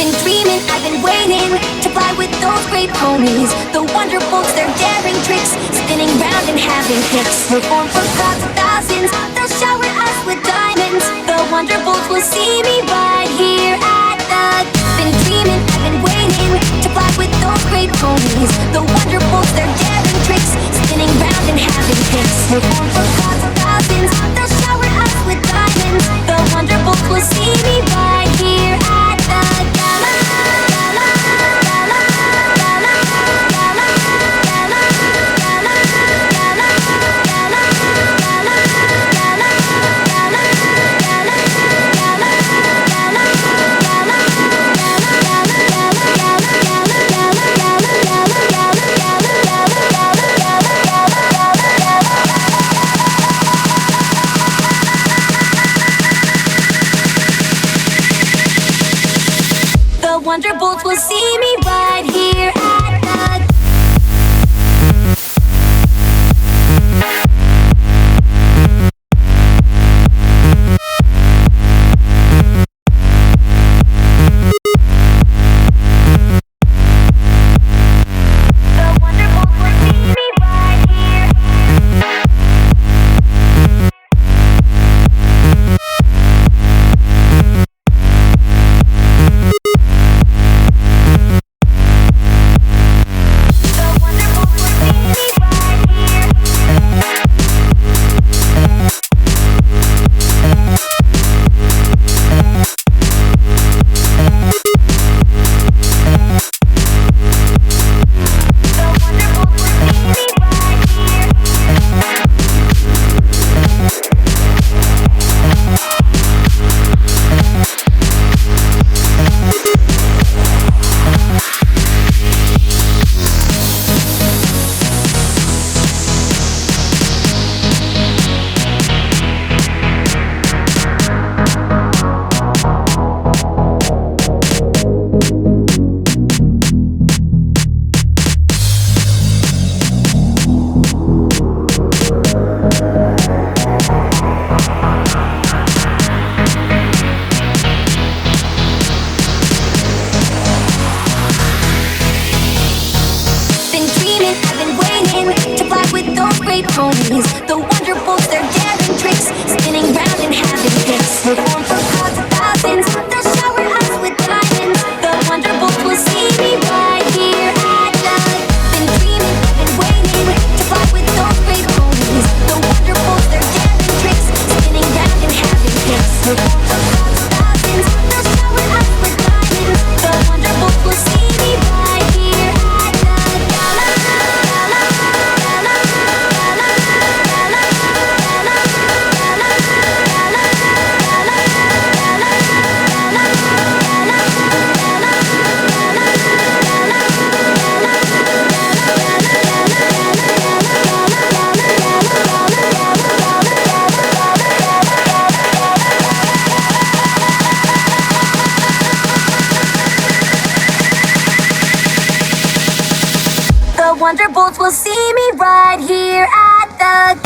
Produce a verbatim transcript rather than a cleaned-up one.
Been dreaming, I've been waiting to fly with those great ponies. The Wonderbolts, their daring tricks, spinning round and having kicks. Perform for crowds of thousands, they'll shower us with diamonds. The Wonderbolts will see me right here at the. Been dreaming, I've been waiting to fly with those great ponies. The Wonderbolts, their daring tricks, spinning round and having kicks. Perform for crowds of thousands, they'll shower us with diamonds. The Wonderbolts will see me right here at the gala. Gala, gala, gala, gala, gala, gala, gala, gala, gala, gala, gala, gala, gala, The Wonderbolts will see me right here at the. Ponies, the Wonderbolts, their daring tricks, spinning round and having kicks. Perform for crowds of thousands, they'll shower us with diamonds. The Wonderbolts will see me right here at the. Been dreaming, been waiting to fly with those great ponies. The Wonderbolts, their daring tricks, spinning round and having kicks. Perform for crowds of thousands, they'll shower us with diamonds. The Wonderbolts will see me right here at the gala. Gala, gala, gala. The Wonderbolts will see me right here at the